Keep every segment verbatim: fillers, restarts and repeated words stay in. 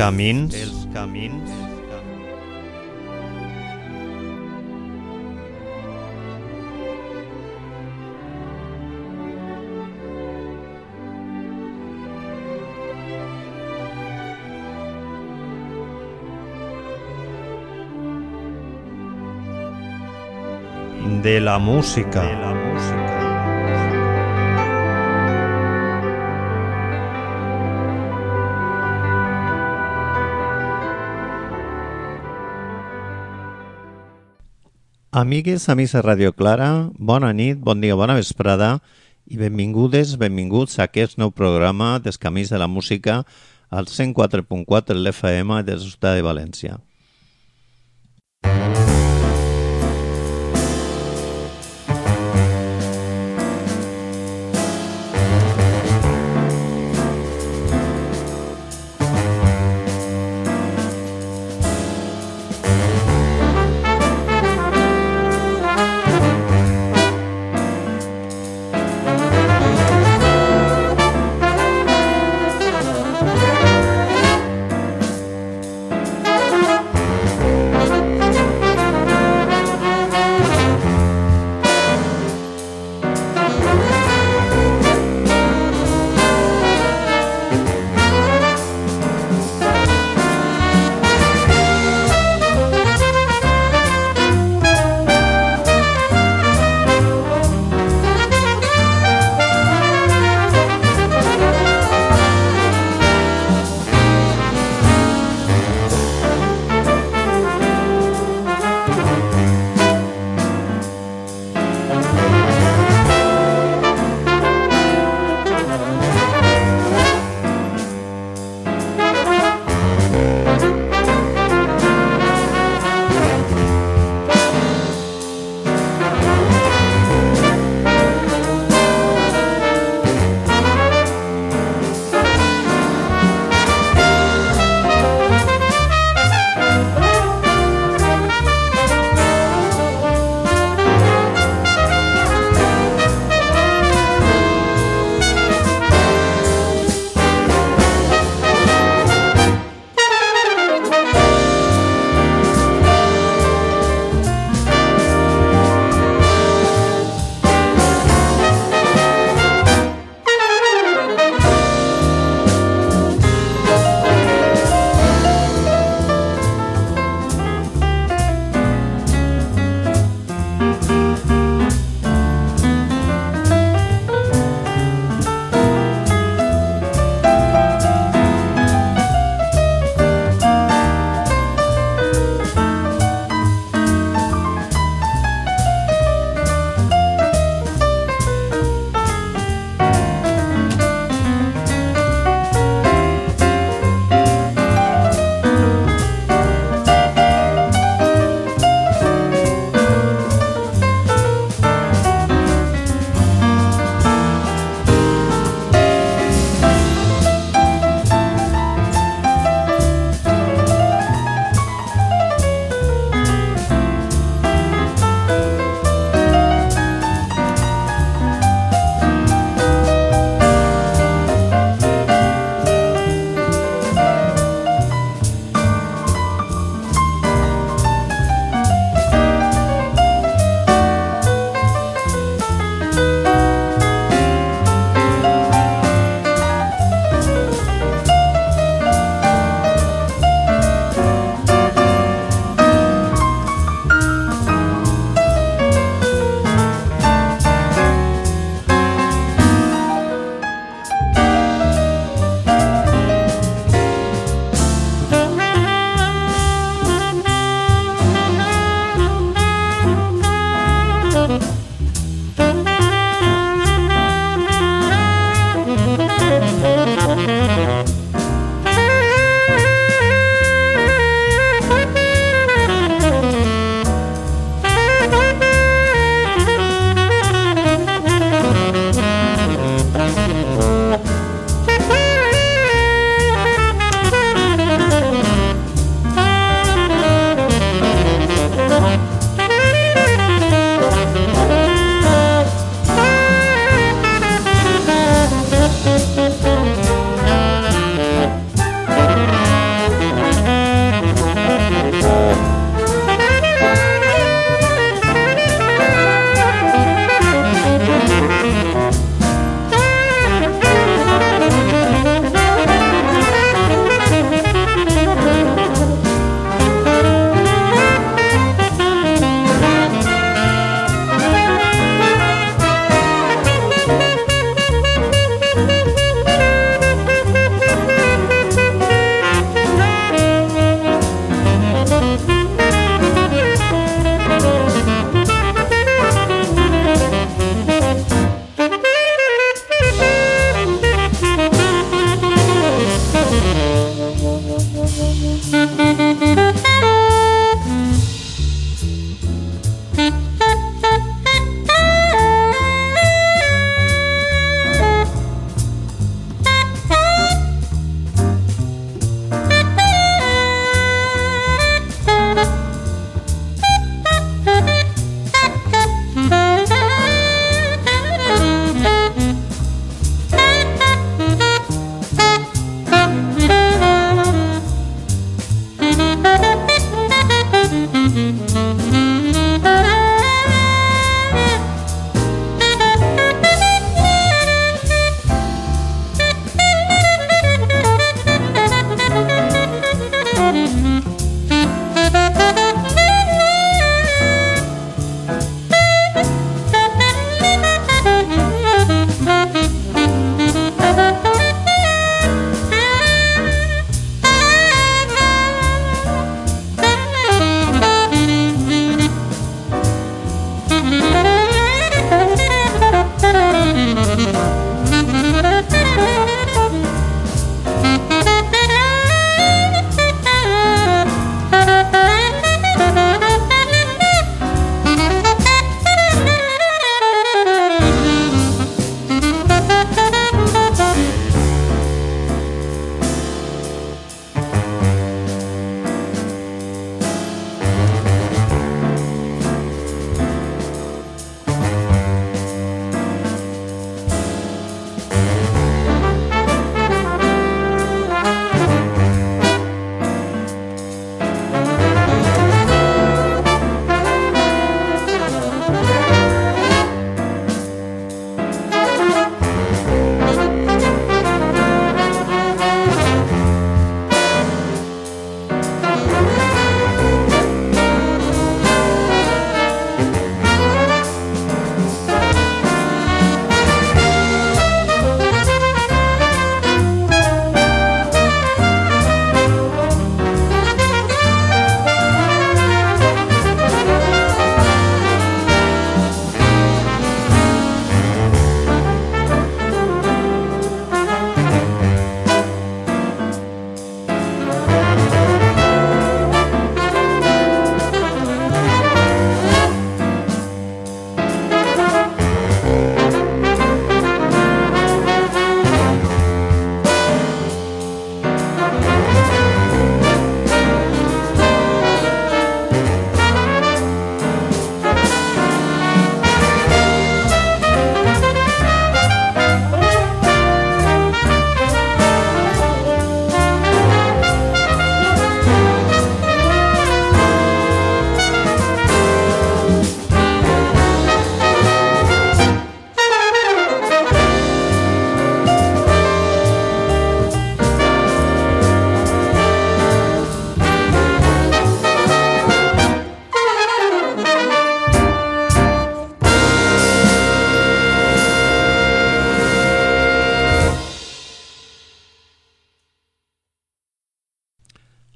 camins, els camins, de la música, de la música. Amigues, amics de Radio Clara, bona nit, bon dia, bona vesprada i benvingudes, benvinguts a aquest nou programa dels Camins de la Música al cent quatre punt quatre de l'F M de la ciutat de València.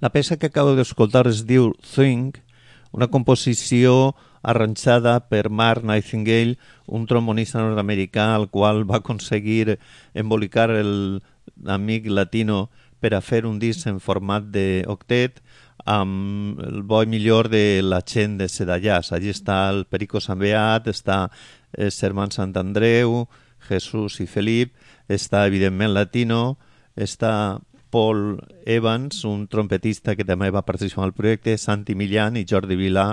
La peça que acabo d'escoltar es diu Think, una composició arranjada per Mark Nightingale, un trombonista nord-americà al qual va aconseguir embolicar l'amic latino per a fer un disc en format d'octet amb el bo i millor de la gent de Sedallàs. Allí està el Perico Sant Beat, està el Germán Sant Andreu, Jesús i Felip, està evidentment latino, està Paul Evans, un trompetista que també va participar al projecte, Santi Millán i Jordi Vilà,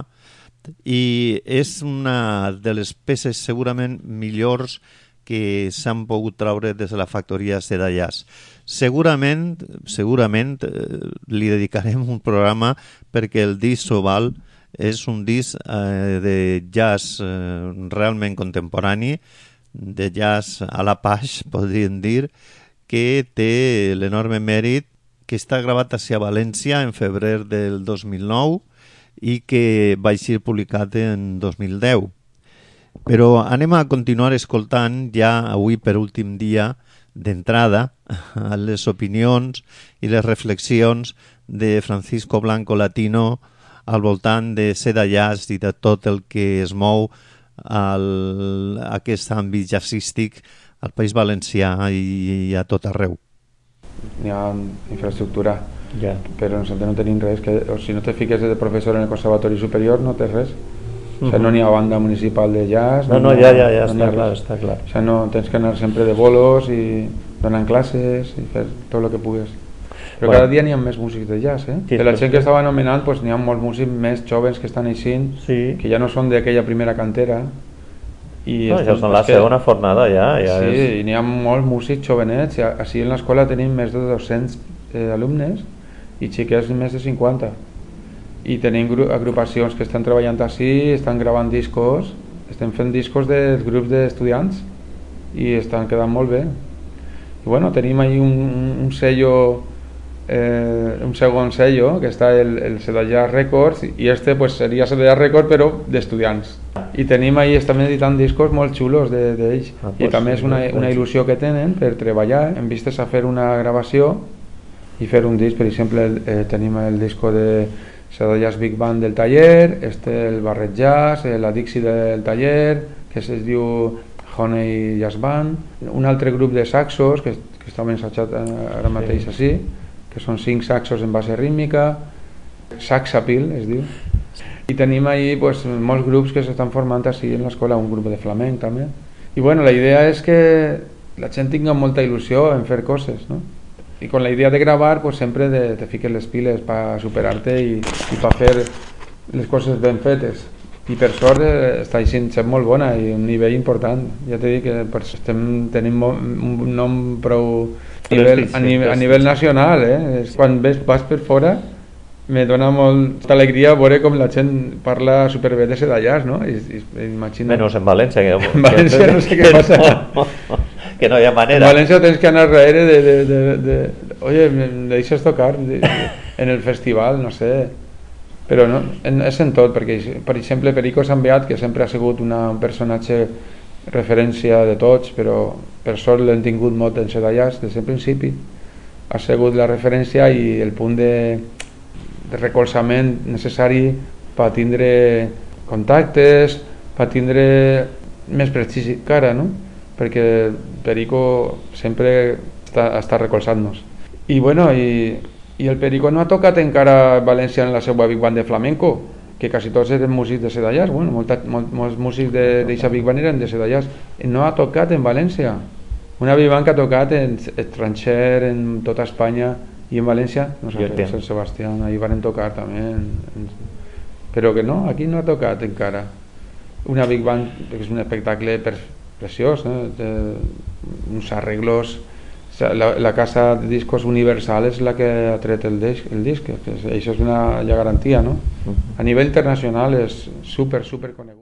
i és una de les peces segurament millors que s'han pogut traure des de la factoria Sedallàs. Segurament, segurament eh, li dedicarem un programa perquè el disc Oval és un disc eh, de jazz eh, realment contemporani, de jazz a la Paix, podríem dir, que té l'enorme mèrit que està gravat a València en febrer del dos mil nou i que va ser publicat en dos mil deu. Però anem a continuar escoltant ja avui per últim dia d'entrada les opinions i les reflexions de Francisco Blanco Latino al voltant de Sedallàs i de tot el que es mou al, a aquest àmbit jazzístic al País Valencià i, i a tot arreu. Hi ha infraestructura, yeah. Però nosaltres no tenim res, que, o si no te fiques de professor en el Conservatori Superior no té res. O sigui, no n'hi ha banda municipal de jazz. No, no, no, ja, ja, ja, no està clar, està clar. O sigui, no, tens que anar sempre de bolos i donant classes i fer tot el que pugues. Però bueno, cada dia n'hi ha més músics de jazz, eh? Sí, de la gent que estava anomenant, pues, n'hi ha molts músics més joves que estan eixint, sí. Que ja no són d'aquella primera cantera. I no, això són la que... segona fornada ja. ja sí, és... i n'hi ha molts músics jovenets. Així en l'escola tenim més de dos-cents eh, alumnes i xiques més de cinquanta. I tenim agrupacions que estan treballant així, estan gravant discos, estem fent discos dels grups d'estudiants i estan quedant molt bé. I bueno, tenim ahí un, un sello, eh, un segon sello, que està el, el Sedallàs Records, i este pues, seria Sedallàs Records però d'estudiants. I tenim ahí, estem editant discos molt xulos d'ells, de, de ah, i pues, també és una, una il·lusió que tenen per treballar en vistes a fer una gravació i fer un disc. Per exemple, eh, tenim el disco de Sedallàs Big Band del taller, este el Barret Jazz, la Dixie del taller, que es diu Honey Jazz Band, un altre grup de saxos que, que està ensajat ara mateix així, que són cinc saxos en base rítmica, Saxapil es diu, i tenim ahí pues, molts grups que s'estan formant així en l'escola, un grup de flamenc també, i bueno, la idea és que la gent tinga molta il·lusió en fer coses, no? I con la idea de gravar, pues sempre de, te fiques les piles per superar-te i, i per fer les coses ben fetes. I per sort eh, està sent molt bona i un nivell important. Ja t'he dit que per, estem, tenim un nom prou nivell, a, nivell, a nivell nacional. Eh? Quan ves, vas per fora me dona molta alegria veure com la gent parla superbé de Sedallàs, no? I, i, imagina... Menys en València. Que... En València no sé què passa. Que no hi ha manera. En València tens que anar darrere de, de, de, de, de oye, me deixes tocar de, de, en el festival, no sé, però no, en, és en tot, perquè per exemple Perico Sant Beat, que sempre ha sigut una, un personatge referència de tots, però per sort l'hem tingut molt en Sedallàs des del principi, ha sigut la referència i el punt de, de recolzament necessari per tindre contactes, per tindre més prestigi que ara, no? Perquè Perico sempre està, està recolzant-nos. I bueno, i, i el Perico no ha tocat encara a València en la seva Big Band de flamenco, que quasi tots eren músics de Sedallàs, bueno, molta, molt, molts músics d'aquesta Big Band eren de Sedallàs. No ha tocat en València. Una Big Band que ha tocat en estranger, en tota Espanya, i en València, no sé, en Sant Sebastià, ahí van tocar també, en, en, però que no, aquí no ha tocat encara. Una Big Band, que és un espectacle per preciós, eh? De, uns arreglos, la, la casa de discos Universal és la que ha tret el disc, el disc que és, això és una ja garantia, no? A nivell internacional és super, super conegut.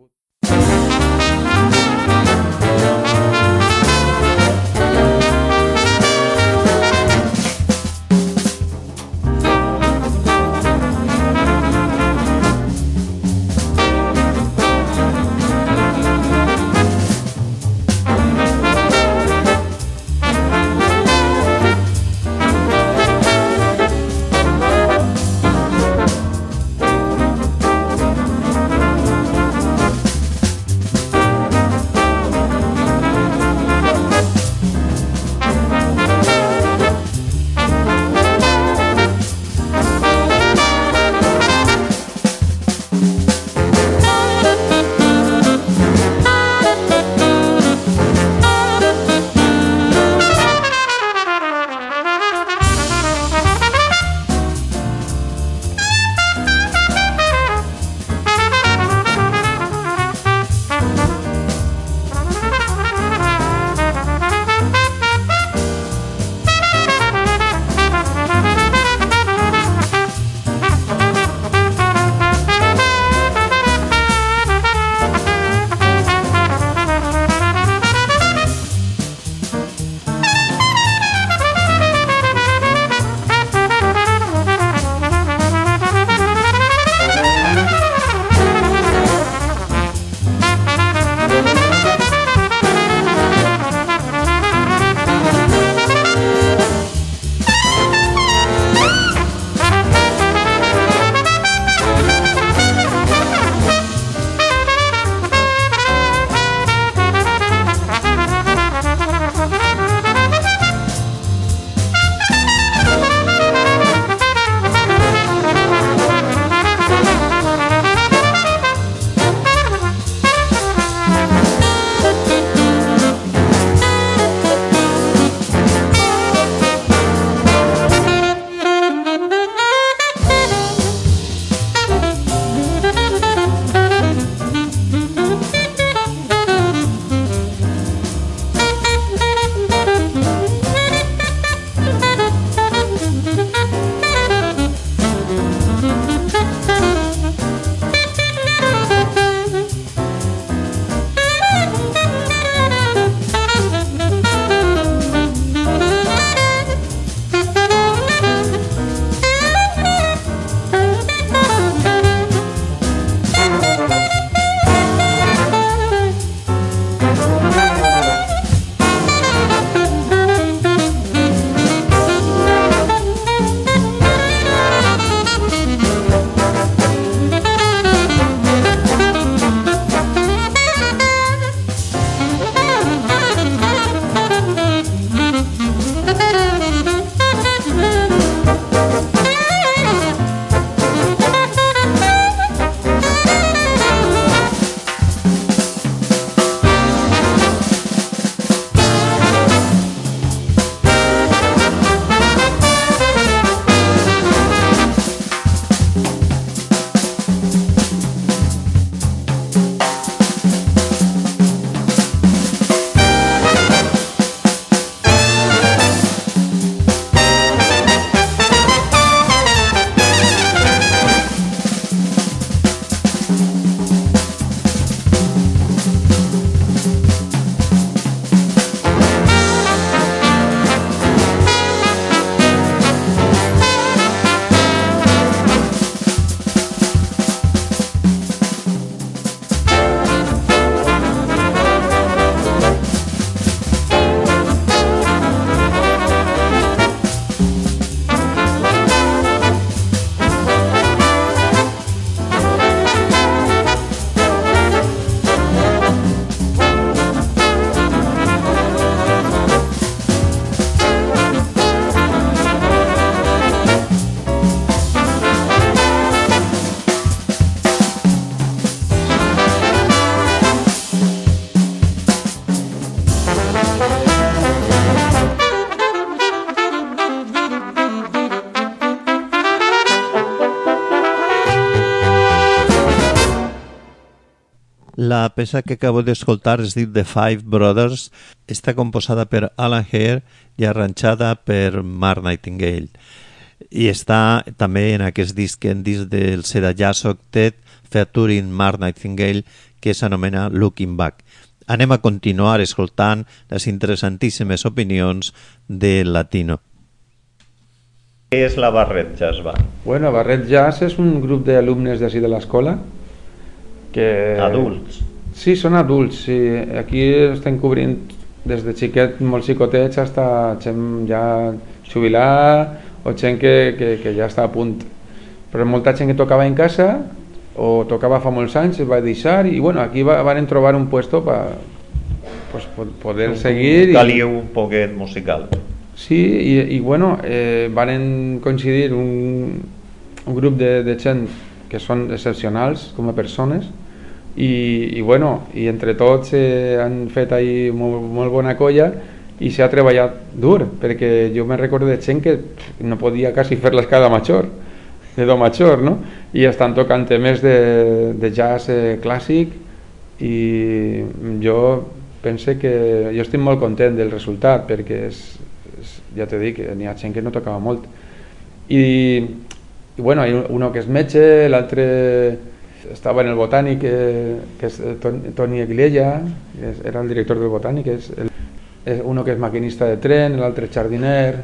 La peça que acabo d'escoltar es diu The Five Brothers. Està composada per Alan Hare i arranjada per Mark Nightingale. I està també en aquest disc, en disc del Seda Jazz Octet, featuring Mark Nightingale, que s'anomena Looking Back. Anem a continuar escoltant les interessantíssimes opinions de Latino. Què és la Barret Jazz Band? Bueno, Barret Jazz és un grup d'alumnes d'ací de l'escola que... Adults? Sí, són adults, sí. Aquí estem cobrint des de xiquet, molts xicotets, fins a gent ja jubilar o gent que, que, que ja està a punt. Però molta gent que tocava en casa o tocava fa molts anys, es va deixar i bueno, aquí va, van trobar un puesto per pues, poder un, seguir. Un caliu i... un poquet musical. Sí, i, i bueno, eh, van coincidir un, un grup de, de gent que són excepcionals com a persones i, i bueno, i entre tots eh, han fet ahí molt, molt bona colla i s'ha treballat dur, perquè jo me recordo de gent que no podia quasi fer l'escala major, de do major, no? I estan tocant temes de, de jazz eh, clàssic i jo pense que jo estic molt content del resultat perquè és, és, ja t'he dit que n'hi ha gent que no tocava molt i, i bueno, hi ha uno que és metge, l'altre estava en el Botànic eh, que és Toni Aguilella, era el director del Botànic, és el, uno que és maquinista de tren, l'altre jardiner,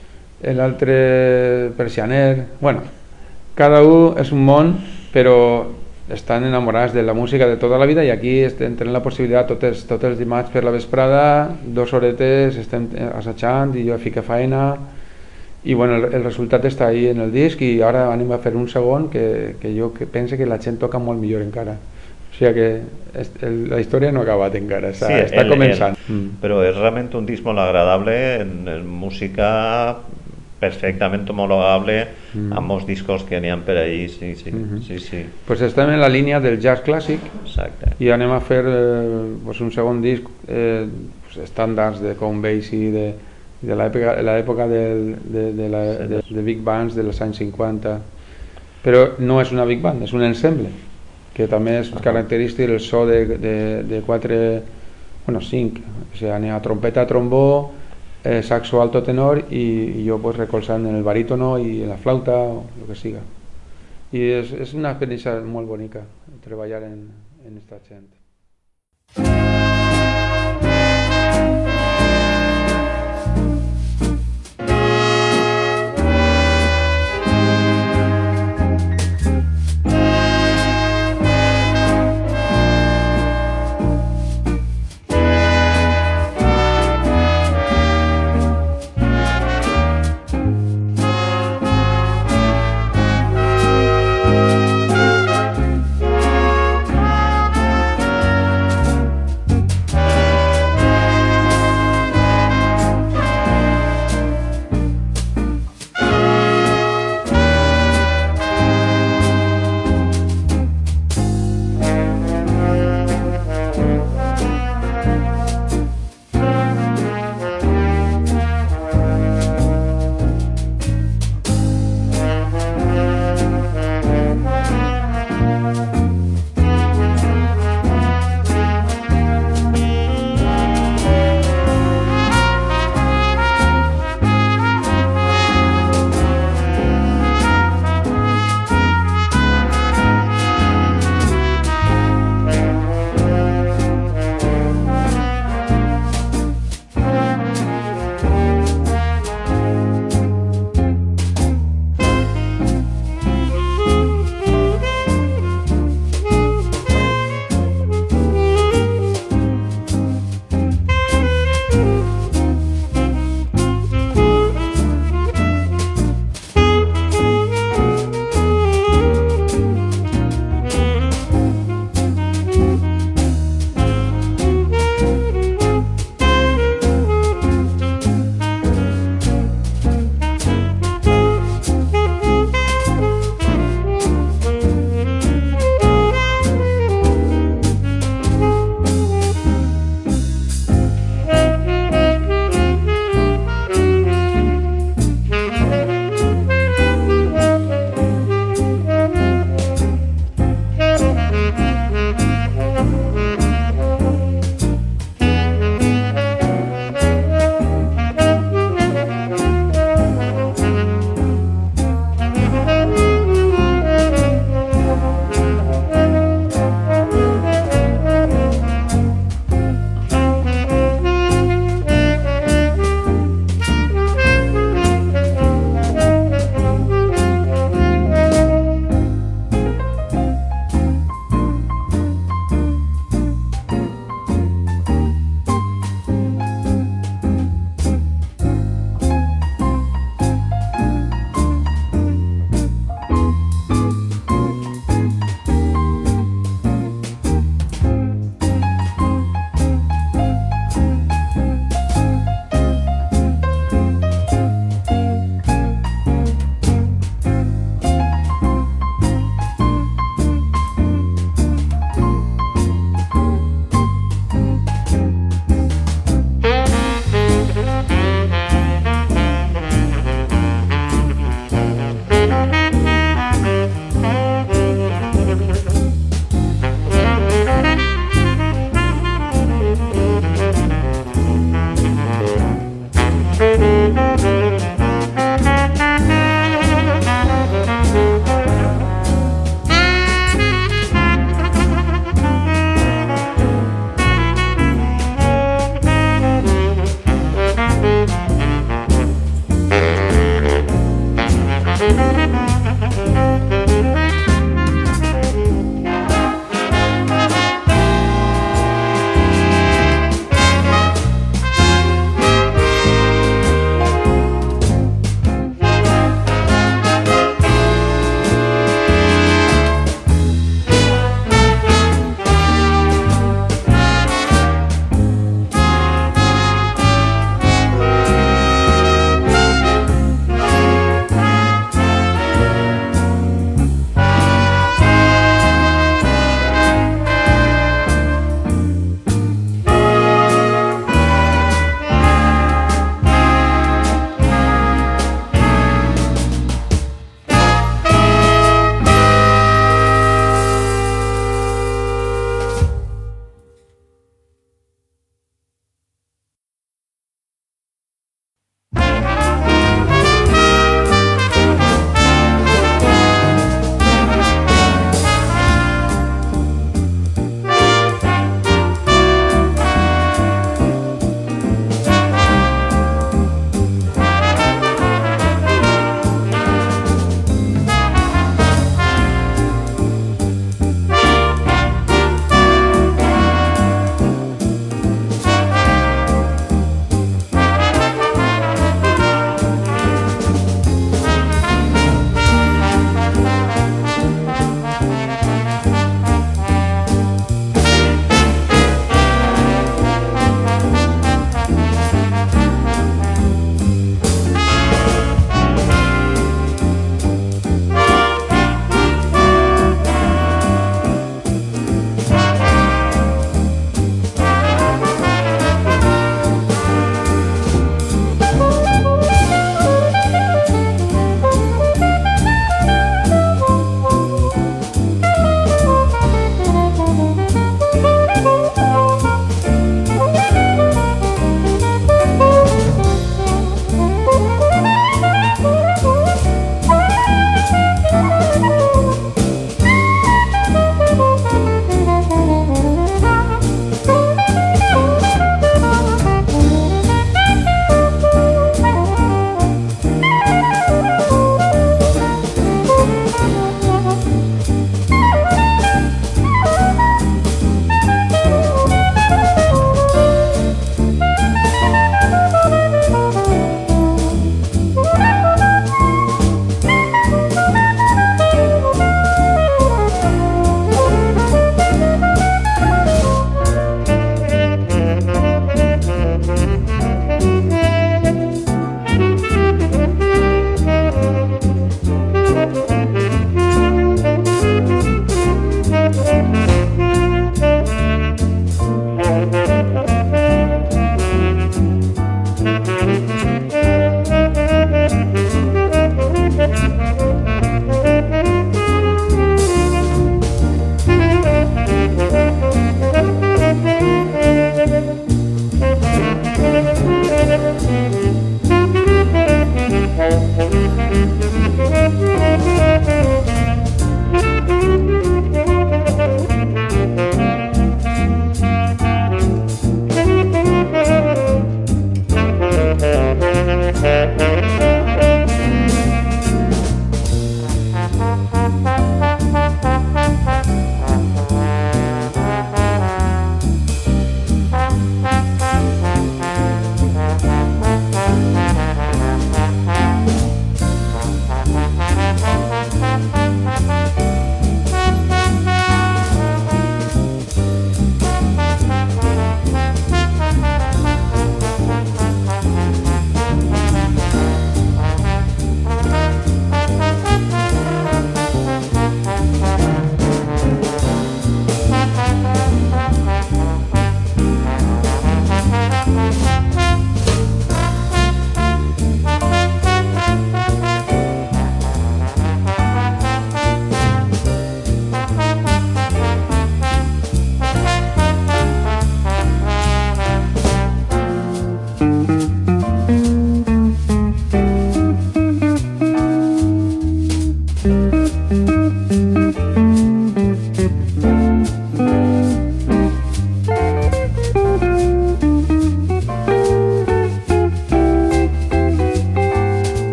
l'altre persianer, bueno, cada un és un món, però estan enamorats de la música de tota la vida i aquí estem tenint la possibilitat tots els, tots els dimarts per la vesprada, dos horetes, estem assajant i jo fico faena i bueno, el, el resultat està ahí en el disc i ara anem a fer un segon que, que jo que pense que la gent toca molt millor encara. O sigui que es, el, la història no ha acabat encara, està, sí, està el, començant. El, mm. Però és realment un disc molt agradable, en, en música perfectament homologable mm. amb molts discos que n'hi ha per ahí, sí, sí, mm-hmm. sí, sí. Pues estem en la línia del jazz clàssic. Exacte. I anem a fer eh, pues un segon disc, eh, pues estàndards de Count Basie, de, de l'època de, de, de, la, de, de Big Bands dels anys cinquanta, però no és una Big Band, és un ensemble que també és característic el so de, de, de quatre, bueno, cinc, o sigui, n'hi ha trompeta, trombó, eh, saxo alto tenor i, i jo pues, recolzant en el barítono i en la flauta o el que siga. I és, és una experiència molt bonica treballar en, en esta gent.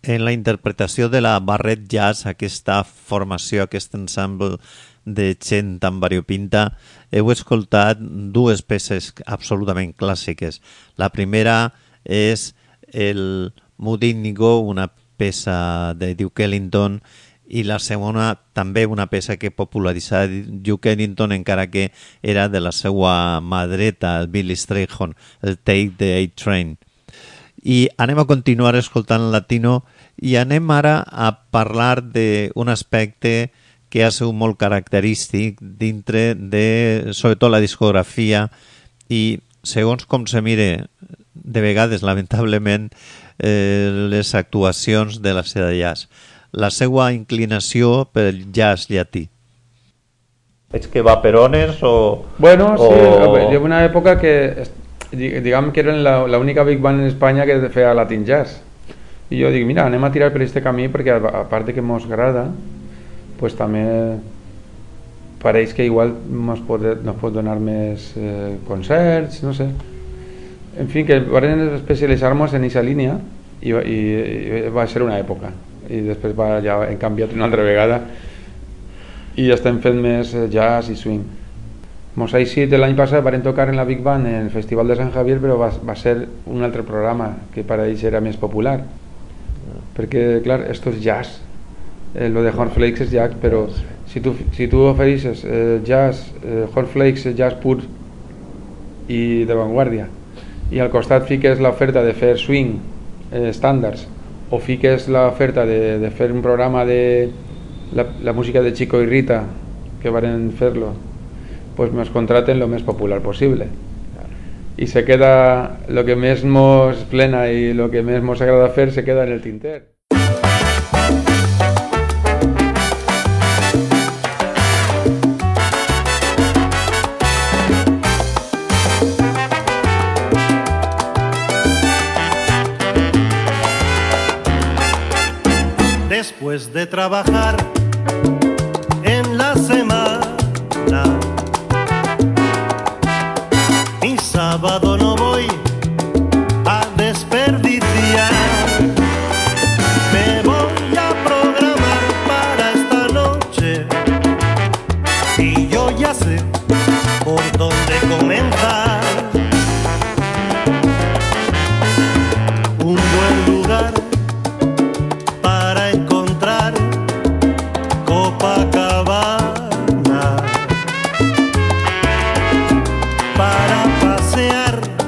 en la interpretació de la Barret Jazz, aquesta formació, aquest ensemble de gent tan variopinta, heu escoltat dues peces absolutament clàssiques. La primera és el Mood Indigo, una peça de Duke Ellington, i la segona també una peça que popularitzà Duke Ellington, encara que era de la seva mà dreta, el Billy Strayhorn, el Take the A-Train. I anem a continuar escoltant latino i anem ara a parlar d'un aspecte que ha sigut molt característic dintre de, sobretot, la discografia, i segons com se mire, de vegades, lamentablement, eh, les actuacions de la seda jazz. La seva inclinació per el jazz llatí. ¿Es que va perones o...? Bueno, o... sí, llevo una època que, diguem que eren la, la única big band en Espanya que feia Latin Jazz. I jo dic, mira, anem a tirar per aquest camí perquè a part de que mos agrada, pues també pareix que igual nos pot, nos pot donar més eh, concerts, no sé. En fi, que vam especialitzar-nos en aquesta línia i, i, i va ser una època. I després va, ja hem canviat una altra vegada i estem fent més jazz i swing. Mos ha eixit l'any passat, vam tocar en la Big Band en el Festival de Sant Javier, però va, va ser un altre programa que per a ells era més popular. Perquè, clar, esto és jazz. Eh, lo de Cornflakes és jazz, però si tu, si tu ofereixes eh, jazz, eh, Cornflakes és jazz pur i de vanguardia, i al costat fiques l'oferta de fer swing, eh, estàndards, o fiques l'oferta de, de fer un programa de la, la música de Chico y Rita, que varen fer-lo, pues nos contraten lo més popular possible. Y se queda lo que més mos plena y lo que més mos agrada fer se queda en el tinter. Después de trabajar en la semana, mi sábado no voy a desperdiciar. Me voy a programar para esta noche y yo ya sé por dónde comenzar. Un buen lugar para encontrar Copacabana, para pasear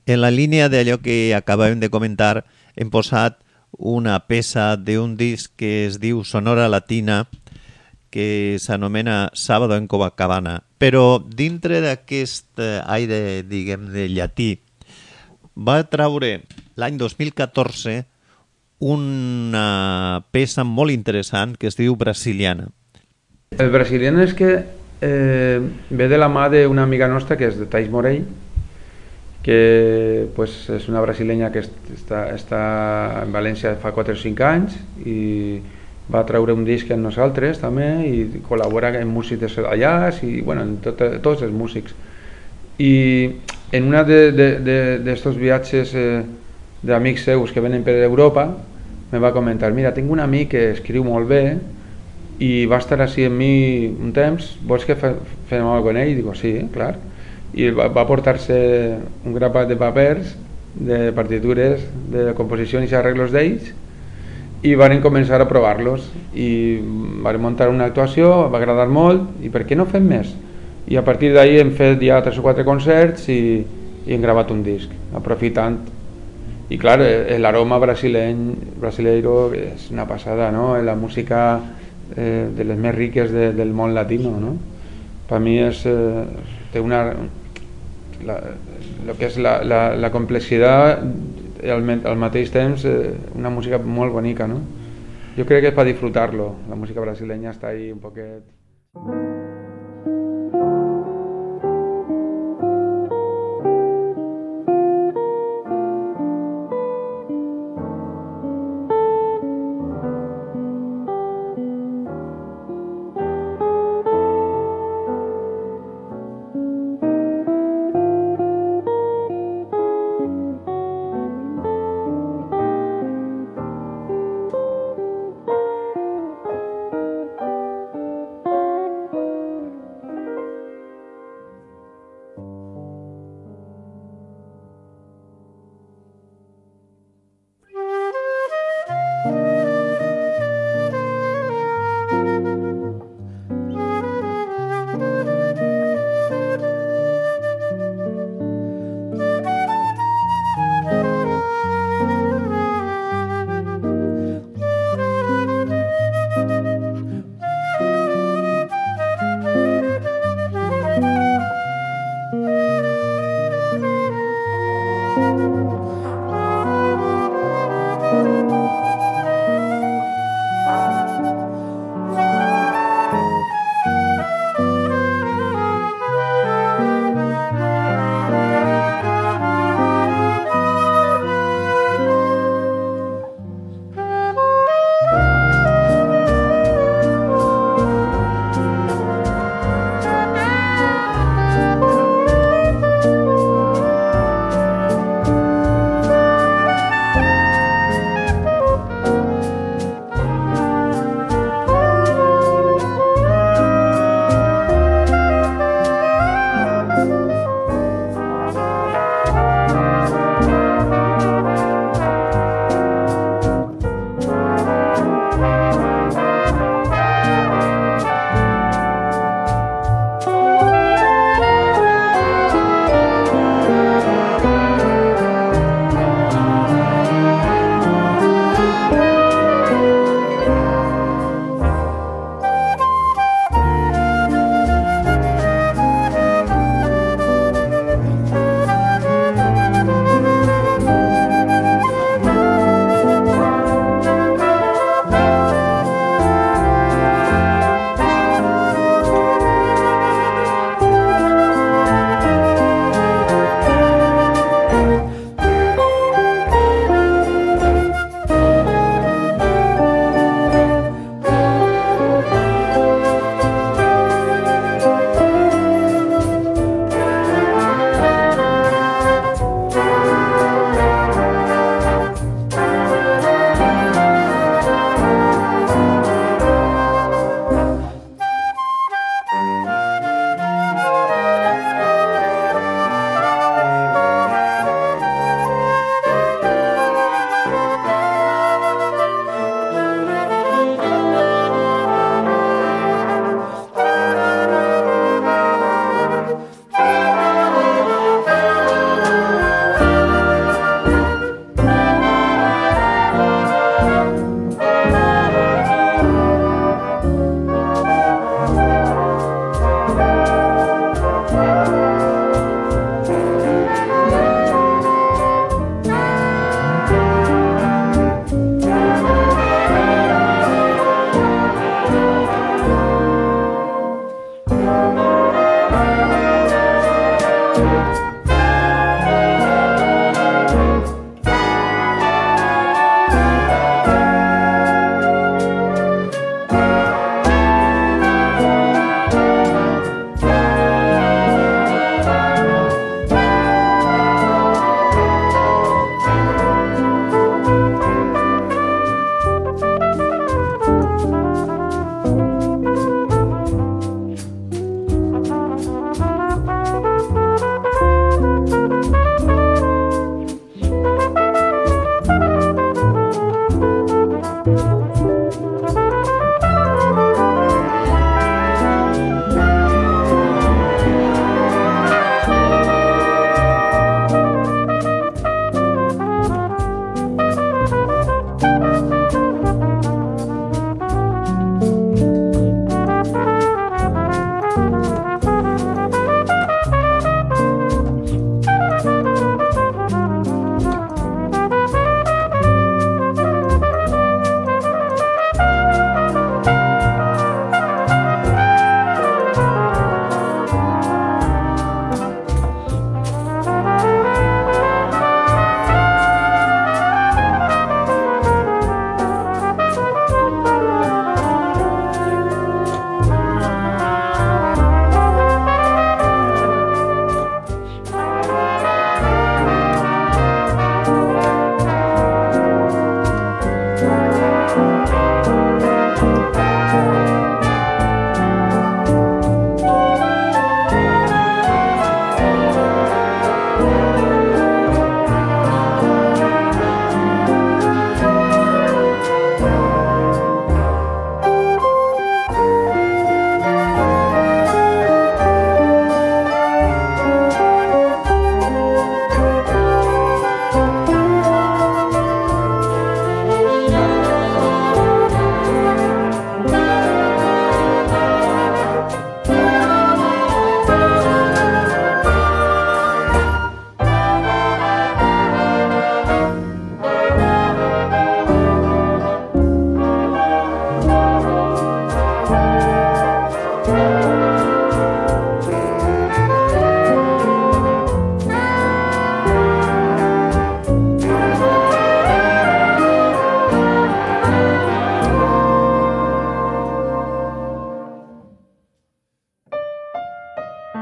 En la línia d'allò que acabàvem de comentar, hem posat una peça d'un disc que es diu Sonora Latina, que s'anomena Sábado en Copacabana. Però dintre d'aquest aire, diguem, de llatí, va traure l'any dos mil catorze una peça molt interessant que es diu Brasiliana. El Brasiliana és que eh, ve de la mà d'una amiga nostra que és de Thais Morell, que pues, és una brasilenya que està, està en València fa quatre o cinc anys i va treure un disc amb nosaltres també i col·labora amb músics d'allà i bueno, en tot, tots els músics. I en una d'estos viatges eh, d'amics seus que venen per Europa me va comentar, mira, tinc un amic que escriu molt bé i va estar així amb mi un temps, vols que fem alguna cosa amb ell? I dic, sí, clar. I va, va portar-se un grapat de papers de partitures de composicions i arreglos d'ells i van començar a provar-los i van muntar una actuació, va agradar molt i per què no fem més? I a partir d'ahir hem fet ja tres o quatre concerts i, i hem gravat un disc aprofitant i clar, l'aroma brasileny brasileiro és una passada, no? La música eh, de les més riques de, del món latino, no? Per mi és eh, té una La, lo que és la, la, la complexitat i al, al mateix temps eh, una música molt bonica, no? Jo crec que és per disfrutar-lo, la música brasilenya està ahí un poquet...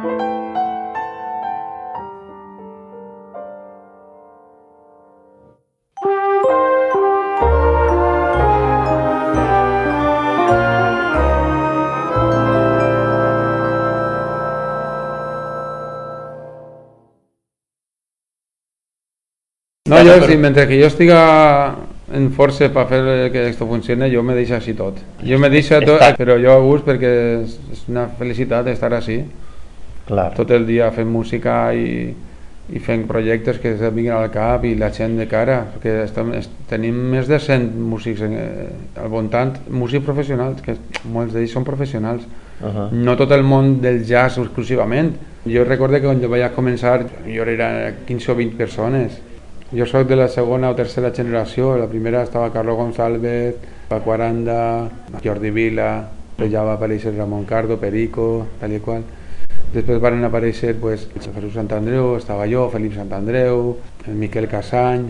No, jo, sí, mentre que jo estiga en força per fer que esto funcione, jo me deixo així tot. Jo me deixo tot, però jo a gust perquè és una felicitat estar així. Clar. Tot el dia fent música i, i fent projectes que es vinguin al cap i la gent de cara, perquè estem, est, tenim més de cent músics en, eh, al voltant, músics professionals, que molts d'ells són professionals. Uh-huh. No tot el món del jazz exclusivament. Jo recordo que quan jo vaig començar, jo era quinze o vint persones. Jo soc de la segona o tercera generació, la primera estava Carlos González, Paco Aranda, Jordi Vila, ja va aparèixer Ramon Cardo, Perico, tal i qual. Després van aparèixer pues, Jesús Santandreu, estava jo, Felip Santandreu, el Miquel Casany,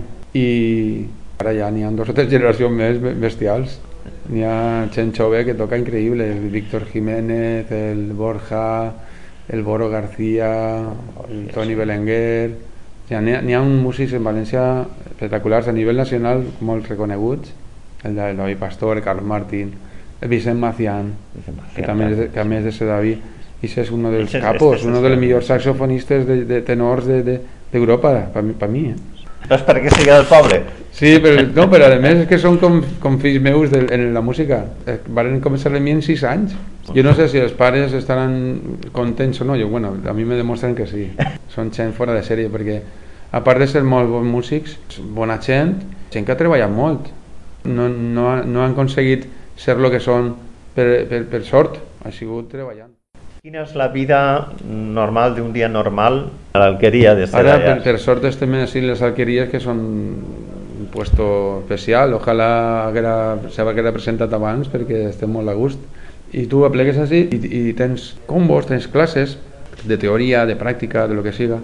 i ara ja n'hi ha dos o tres generacions més bestials. N'hi ha gent jove que toca increïble, el Víctor Jiménez, el Borja, el Boro García, el Toni Belenguer. N'hi ha, ha músics en València espectaculars a nivell nacional molt reconeguts, el de David Pastor, el Carlos Martín, el Vicent Macián, que també és, que a més de ser David, i és un dels capos, un dels millors saxofonistes de, de tenors d'Europa, de, de, per mi. Per mi eh? Doncs perquè sigui del poble. Sí, però, no, però a més és que són com, com fills meus de, en la música. Van començar a mi en sis anys. Jo no sé si els pares estaran contents o no, jo, bueno, a mi me demostren que sí. Són gent fora de sèrie, perquè a part de ser molt bons músics, bona gent, gent que ha treballat molt. No, no, no han aconseguit ser el que són per, per, per sort, ha sigut treballant. Quina és la vida normal d'un dia normal a l'alqueria de Ara, per, per sort, estem així les alqueries que són un puesto especial. Ojalà haguera, s'haguera presentat abans perquè estem molt a gust. I tu aplegues així i, i tens combos, tens classes de teoria, de pràctica, de lo que siga.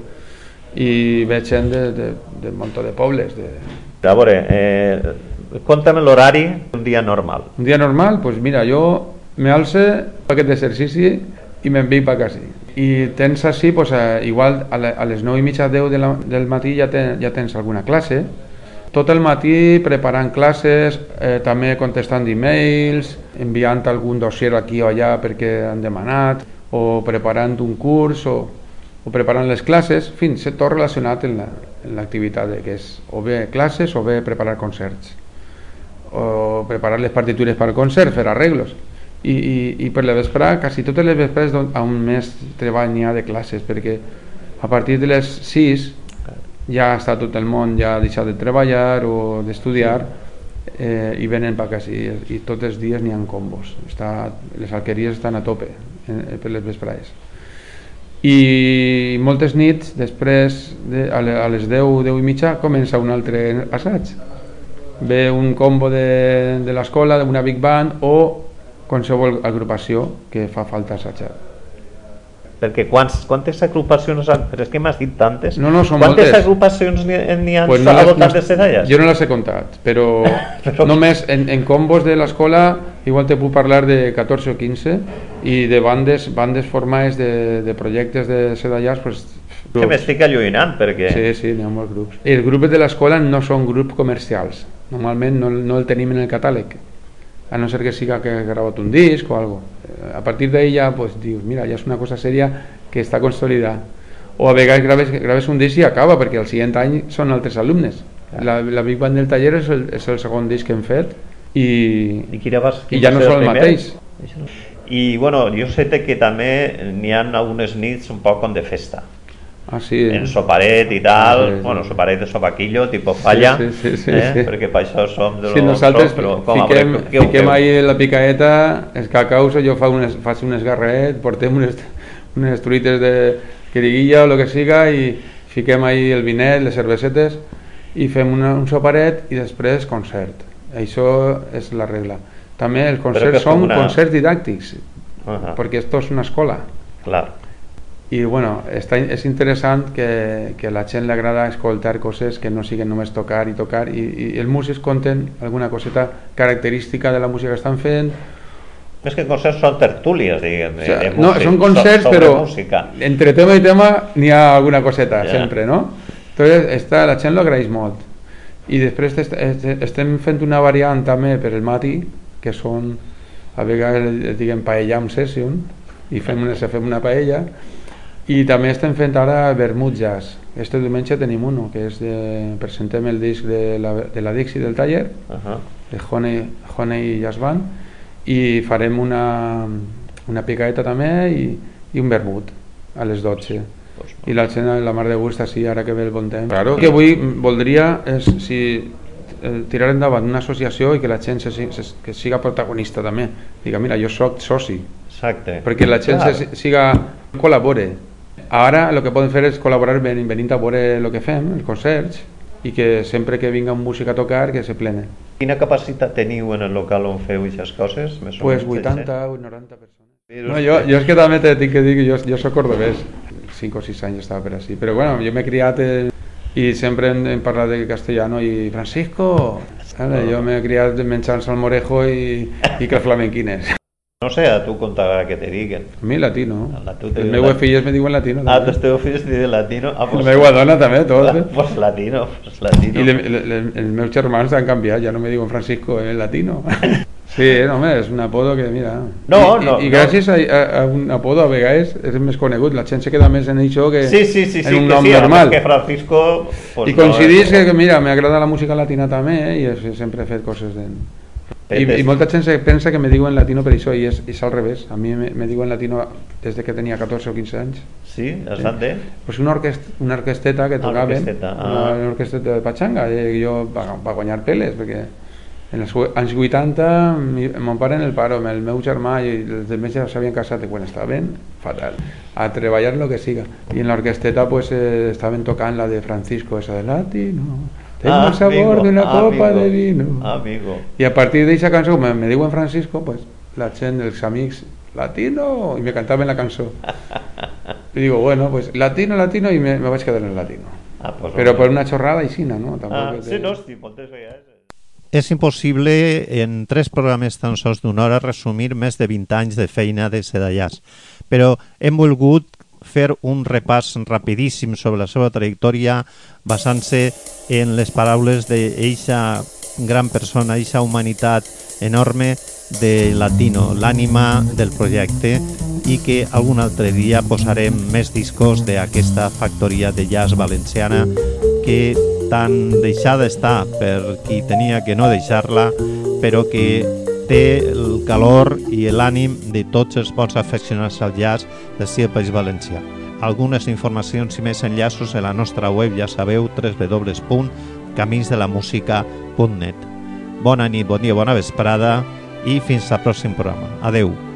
I veig gent de, de, de un munt de pobles. De... A veure, eh, conta'm l'horari d'un dia normal. Un dia normal? Doncs pues mira, jo me alce un paquet d'exercici i me'n vinc per casa. I tens així, pues, eh, igual a, a les nou i mitja, deu de la, del matí ja, ten, ja tens alguna classe. Tot el matí preparant classes, eh, també contestant e-mails, enviant algun dossier aquí o allà perquè han demanat, o preparant un curs, o, o preparant les classes, fins tot relacionat en l'activitat, la, que és o bé classes o bé preparar concerts, o preparar les partitures per al concert, fer arreglos. I, i, i per la vesprà, quasi totes les vespres on més treball n'hi ha de classes, perquè a partir de les sis ja està tot el món, ja ha deixat de treballar o d'estudiar, eh, i venen per quasi, i, i tots els dies n'hi ha combos. Està, les alqueries estan a tope eh, per les vesprades. I moltes nits, després, de, a les deu, deu i mitja, comença un altre assaig. Ve un combo de, de l'escola, d'una big band, o qualsevol agrupació que fa falta assajar. Perquè quants, quantes agrupacions han... Però és que m'has dit tantes. No, no, són quantes moltes. agrupacions n'hi ha pues no al voltant no, de Cedalles? Jo no les he comptat, però, però només en, en combos de l'escola igual te puc parlar de catorze o quinze, i de bandes, bandes formades de, de projectes de Cedalles, pues, que m'estic allunyant, perquè... Sí, sí, n'hi ha molts grups. Els grups de l'escola no són grups comercials, normalment no, no el tenim en el catàleg, a no ser que siga que ha gravat un disc o algo. A partir d'ahí ja pues, dius, mira, ja és una cosa sèria que està consolidada. O a vegades graves, graves un disc i acaba, perquè el següent any són altres alumnes. La, la Big Band del taller és el, és el segon disc que hem fet i, I, quina vas, i ja no són el mateix. I bueno, jo sé que també n'hi ha algunes nits un poc com de festa. Ah, sí, en soparet i tal, sí, sí. Bueno, soparet de sopaquillo, tipus falla, sí, sí, sí, eh? sí. Perquè per això som de lo sí, nosaltres som, però com fiquem, a veure, fiquem ahí la picaeta, els cacaus, jo fa unes, faig un esgarret, portem unes, unes truites de queriguilla o el que siga i fiquem ahí el vinet, les cervesetes i fem una, un soparet i després concert. Això és la regla. També els concerts són una... concerts didàctics, uh -huh. perquè esto és una escola. Clar. I bueno, està, és interessant que, que a la gent li agrada escoltar coses que no siguin només tocar i tocar, i, i els músics conten alguna coseta característica de la música que estan fent, Més que concerts són tertúlies, diguem, de, O sea, de no, música, son concerts, sobre pero música. entre tema y tema n'hi ha alguna coseta, Ja. sempre, no? Entonces, està, la gent lo agraeix molt. I després est est estem fent una variant també per el matí, que són, a vegades, diguem, paellam session, i fem una, fem una paella, i també estem fent ara vermut jazz. Este diumenge tenim uno, que és de, presentem el disc de la, de la Dixie del taller, Uh -huh. de Honey, Honey Jazz Band, i farem una, una picadeta també i, i un vermut a les dotze. Pues I la gent, la mar de gust, així, ara que ve el bon temps. Claro, que avui voldria és, si, eh, tirar endavant una associació i que la gent se, se, que siga protagonista també. Diga, mira, jo soc soci, Exacte. perquè la gent Clar. se, siga, col·labore. Ara el que poden fer és col·laborar ven, venint a veure el que fem, els concerts, i que sempre que vinga un músic a tocar, que se plene. Quina capacitat teniu en el local on feu aquestes coses? Més o Pues menys, vuitanta o noranta persones. Però No, és jo, que- jo és que també te tinc que dir que jo, jo soc cordobès, cinc o sis anys estava per així, però bueno, jo m'he criat eh, i sempre hem, hem parlat de castellano i Francisco, vale, jo m'he criat menjant salmorejo i, i que flamenquines. No sé, a tu contarà que te diguen. A mi latino, A tu te les diuen meves lat- filles me diuen latino Ah, també. els teus fills diuen latino? Ah, La pues, meva dona també, tot. ah, pues latino, pues latino. I le, le, le, els meus germans han canviat, ja no me diuen Francisco, eh, latino. Sí, no, home, és un apodo que, mira... No, I, no, I, i no. gràcies a, a, a un apodo a vegades és més conegut, la gent se queda més en això que Sí, sí, sí, sí, en un que nom sí, normal. que Francisco... Pues I no, coincidís eh, que, mira, m'agrada la música latina també i és- sempre he fet coses de... I, Fetes. I molta gent se pensa que me diuen latino per això i és, és al revés. A mi me, me diuen latino des de que tenia catorze o quinze anys. Sí, estan de... Pues una, orquest, una orquesteta que Ah, tocaven, orquesteta, ah. una, una orquesteta de pachanga, i jo va, va guanyar peles, perquè en els anys vuitanta mi, mon pare en el paro, el meu germà i els altres ja s'havien casat quan estaven fatal, a treballar lo que siga. I en l'orquesteta pues eh, estaven tocant la de Francisco, esa de latino, tengo Ah, el sabor amigo, de una copa amigo, de vino. Amigo. I a partir d'aquesta cançó, me, me diuen Francisco, pues la gent, els amics, latino, i me cantaven la cançó. I digo, bueno, pues latino, latino, i me, me vaig quedar en el latino. Ah, pues, Però hombre. per una xorrada aixina, no? Tampoc Ah, que sí, te- no, sí, moltes vegades. És impossible en tres programes tan sols d'una hora resumir més de vint anys de feina de Sedallàs, però hem volgut fer un repàs rapidíssim sobre la seva trajectòria basant-se en les paraules d'eixa gran persona, eixa humanitat enorme de Latino, l'ànima del projecte, i que algun altre dia posarem més discos d'aquesta factoria de jazz valenciana que tan deixada està per qui tenia que no deixar-la, però que té el calor i l'ànim de tots els bons afeccionats al jazz del seu país valencià. Algunes informacions i més enllaços a la nostra web, ja sabeu, w w w punt camins de la música punt net. Bona nit, bon dia, bona vesprada i fins al pròxim programa. Adeu.